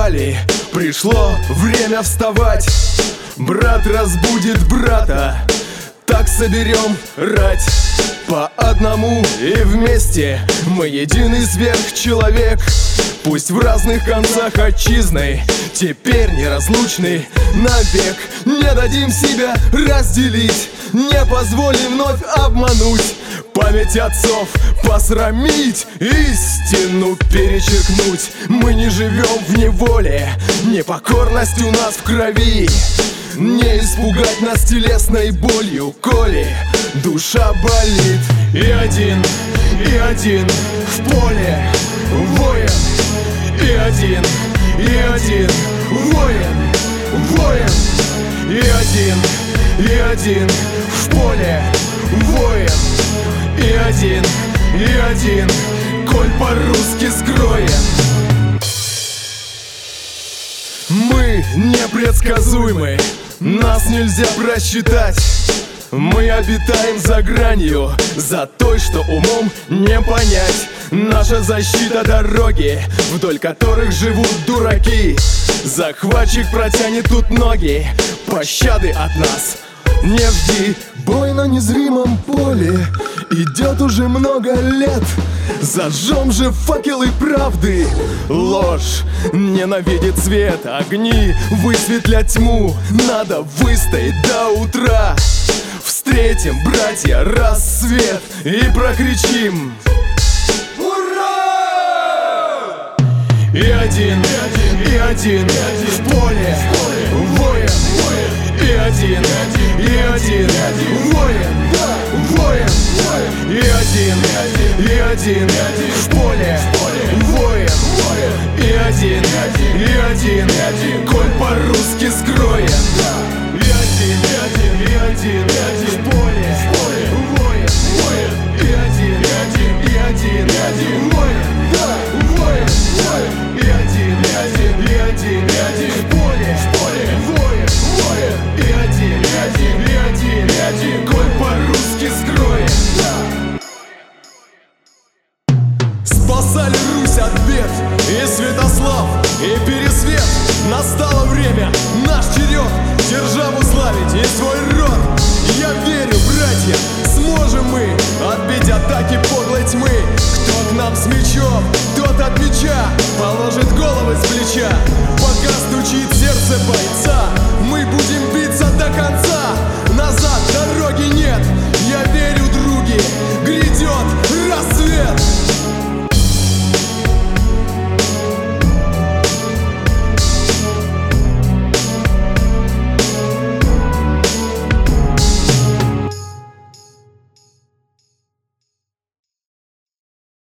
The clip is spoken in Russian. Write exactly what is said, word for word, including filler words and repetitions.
спали, пришло время вставать. Брат разбудит брата, так соберем рать. По одному и вместе мы единый сверхчеловек. Пусть в разных концах отчизны, теперь неразлучны навек. Не дадим себя разделить, не позволим вновь обмануть. Память отцов посрамить, истину перечеркнуть. Мы не живем в неволе, непокорность у нас в крови. Не испугать нас телесной болью, коли душа болит. И один, и один в поле воин. И один, и один воин, воин. И один, и один в поле воин. И один, и один, коль по-русски скроен. Мы непредсказуемы, нас нельзя просчитать. Мы обитаем за гранью, за той, что умом не понять. Наша защита дороги, вдоль которых живут дураки. Захватчик протянет тут ноги, пощады от нас не жди. Бой на незримом поле идет уже много лет. Зажжем же факелы правды. Ложь ненавидит свет, огни высветлять тьму. Надо выстоять до утра. Встретим, братья, рассвет и прокричим: ура! И один, и один в поле воин. И один, и один воин, воин. И один, и один в поле воин. И один, и один, коль по-русски скроен. И один, и один в поле воин. И один, и один воин, воин. И один, и один в поле воин. И один, и один, и один, коль по-русски скроен. Спасали Русь от бед и Святослав, и Пересвет. Настало время, наш черед державу славить и свой род. Я верю, братья, сможем мы